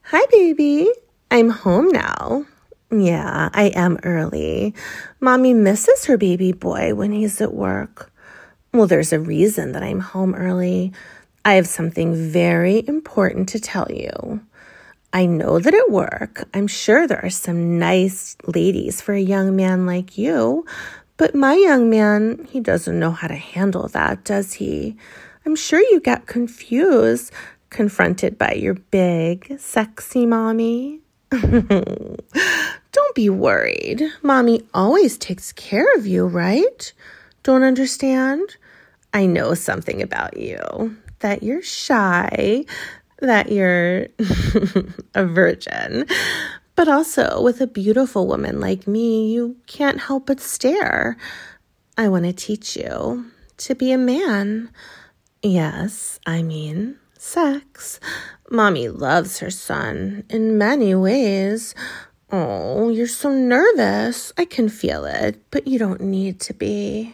Hi, baby. I'm home now. Yeah, I am early. Mommy misses her baby boy when he's at work. Well, there's a reason that I'm home early. I have something very important to tell you. I know that at work, I'm sure there are some nice ladies for a young man like you, but my young man, he doesn't know how to handle that, does he? I'm sure you get confused, confronted by your big, sexy mommy. Don't be worried. Mommy always takes care of you, right? Don't understand? I know something about you, that you're shy, that you're a virgin, but also with a beautiful woman like me, you can't help but stare. I want to teach you to be a man. Yes, I mean sex. Mommy loves her son in many ways. Oh, you're so nervous. I can feel it, but you don't need to be.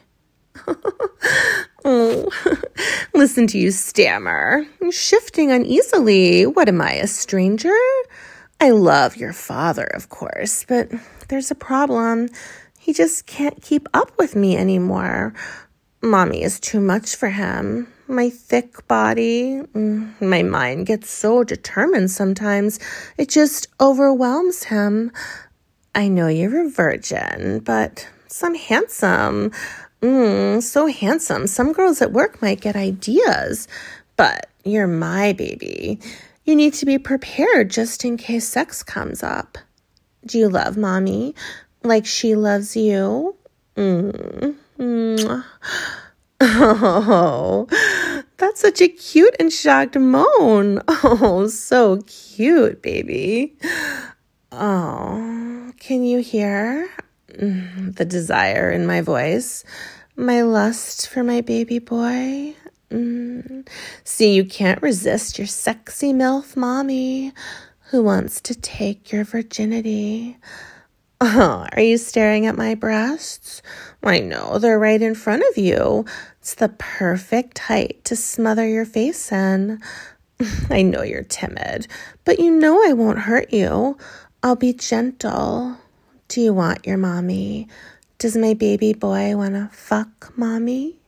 Oh, listen to you stammer. You're shifting uneasily. What am I, a stranger? I love your father, of course, but there's a problem. He just can't keep up with me anymore. Mommy is too much for him. My thick body, my mind gets so determined sometimes. It just overwhelms him. I know you're a virgin, but some handsome. So handsome. Some girls at work might get ideas, but you're my baby. You need to be prepared just in case sex comes up. Do you love Mommy like she loves you? Oh, that's such a cute and shocked moan. Oh, so cute, baby. Oh, can you hear the desire in my voice? My lust for my baby boy? See, you can't resist your sexy MILF mommy who wants to take your virginity. Oh, are you staring at my breasts? I know, they're right in front of you. It's the perfect height to smother your face in. I know you're timid, but you know I won't hurt you. I'll be gentle. Do you want your mommy? Does my baby boy want to fuck mommy?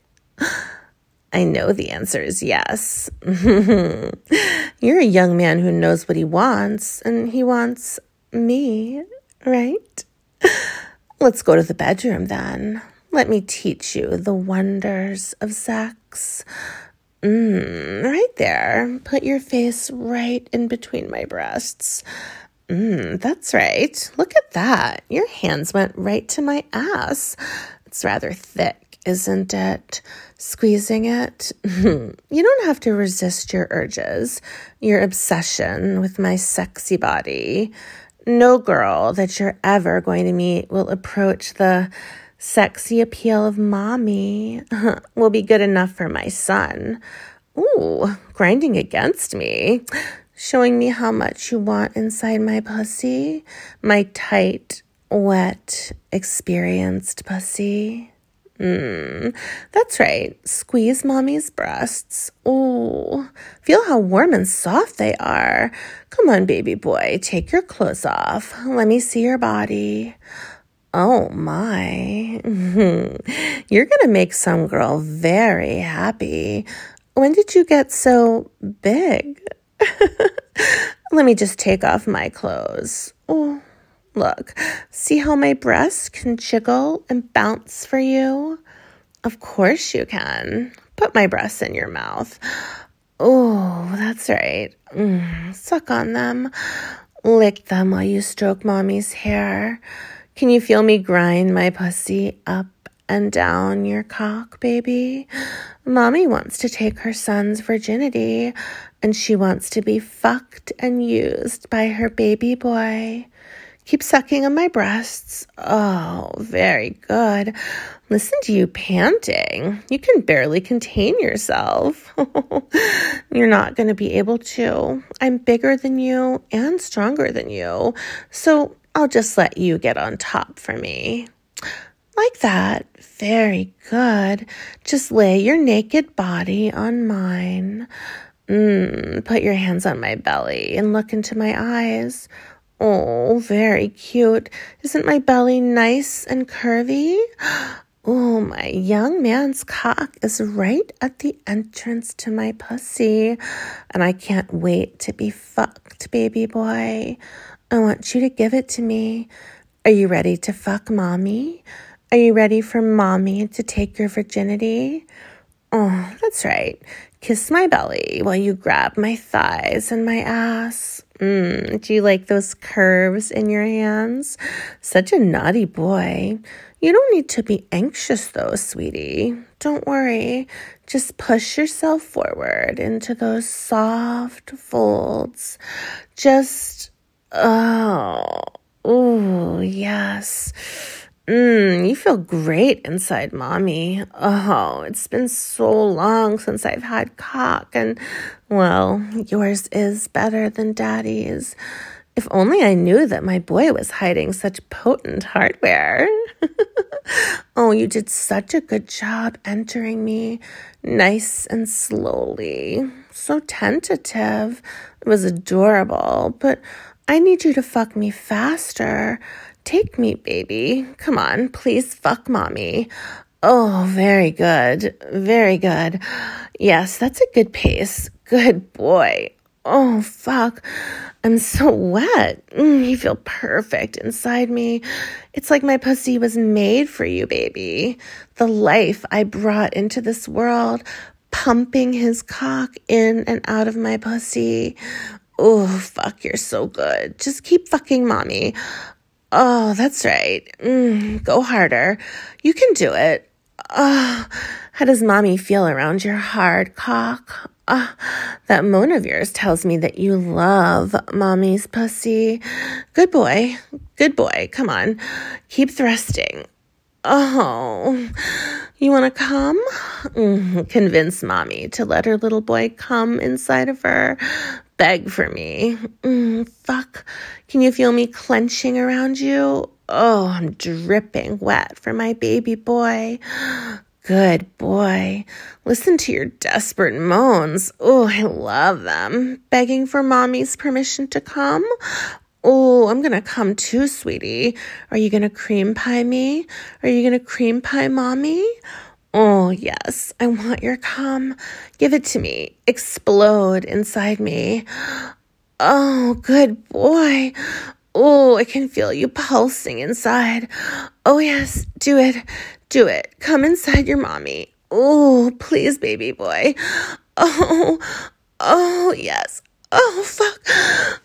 I know the answer is yes. You're a young man who knows what he wants, and he wants me, right? Let's go to the bedroom then. Let me teach you the wonders of sex. Right there. Put your face right in between my breasts. That's right. Look at that. Your hands went right to my ass. It's rather thick, isn't it? Squeezing it. You don't have to resist your urges, your obsession with my sexy body. No girl that you're ever going to meet will approach the sexy appeal of mommy. Will be good enough for my son. Ooh, grinding against me. Showing me how much you want inside my pussy. My tight, wet, experienced pussy. That's right. Squeeze mommy's breasts. Ooh, feel how warm and soft they are. Come on, baby boy, take your clothes off. Let me see your body. Oh my. You're gonna make some girl very happy. When did you get so big? Let me just take off my clothes. Oh, look, see how my breasts can jiggle and bounce for you? Of course you can. Put my breasts in your mouth. Oh, that's right. Suck on them. Lick them while you stroke mommy's hair. Can you feel me grind my pussy up and down your cock, baby? Mommy wants to take her son's virginity, and she wants to be fucked and used by her baby boy. Keep sucking on my breasts. Oh, very good. Listen to you panting. You can barely contain yourself. You're not going to be able to. I'm bigger than you and stronger than you, so I'll just let you get on top for me. Like that. Very good. Just lay your naked body on mine. Put your hands on my belly and look into my eyes. Oh, very cute. Isn't my belly nice and curvy? Oh, my young man's cock is right at the entrance to my pussy, and I can't wait to be fucked, baby boy. I want you to give it to me. Are you ready to fuck mommy? Are you ready for mommy to take your virginity? Oh, that's right. Kiss my belly while you grab my thighs and my ass. Do you like those curves in your hands? Such a naughty boy. You don't need to be anxious though, sweetie. Don't worry. Just push yourself forward into those soft folds. Just, yes. You feel great inside mommy. Oh, it's been so long since I've had cock, and, well, yours is better than daddy's. If only I knew that my boy was hiding such potent hardware. Oh, you did such a good job entering me, nice and slowly. So tentative. It was adorable, but I need you to fuck me faster. Take me, baby. Come on, please fuck mommy. Oh, very good. Very good. Yes, that's a good pace. Good boy. Oh, fuck. I'm so wet. You feel perfect inside me. It's like my pussy was made for you, baby. The life I brought into this world, pumping his cock in and out of my pussy. Oh, fuck, you're so good. Just keep fucking mommy. Oh, that's right. Go harder. You can do it. How does mommy feel around your hard cock? That moan of yours tells me that you love mommy's pussy. Good boy. Good boy. Come on. Keep thrusting. Oh, you want to come? Convince mommy to let her little boy come inside of her. Beg for me. Fuck. Can you feel me clenching around you? Oh, I'm dripping wet for my baby boy. Good boy. Listen to your desperate moans. Oh, I love them. Begging for mommy's permission to come? Oh, I'm going to come too, sweetie. Are you going to cream pie me? Are you going to cream pie mommy? Oh, yes. I want your cum. Give it to me. Explode inside me. Oh, good boy. Oh, I can feel you pulsing inside. Oh, yes. Do it. Do it. Come inside your mommy. Oh, please, baby boy. Oh, yes. Oh, fuck.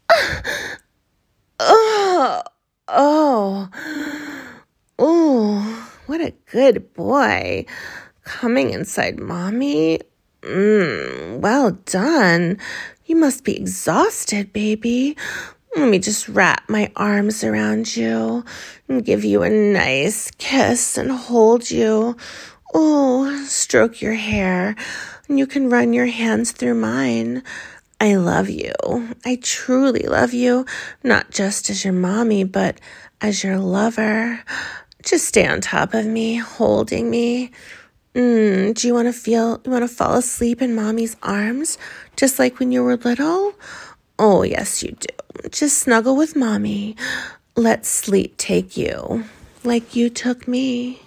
Oh, what a good boy. Coming inside mommy. Well done. You must be exhausted, baby. Let me just wrap my arms around you and give you a nice kiss and hold you. Oh, stroke your hair, and you can run your hands through mine. I love you. I truly love you, not just as your mommy, but as your lover. Just stay on top of me, holding me. Do you want to fall asleep in mommy's arms, just like when you were little? Oh, yes, you do. Just snuggle with mommy. Let sleep take you, like you took me.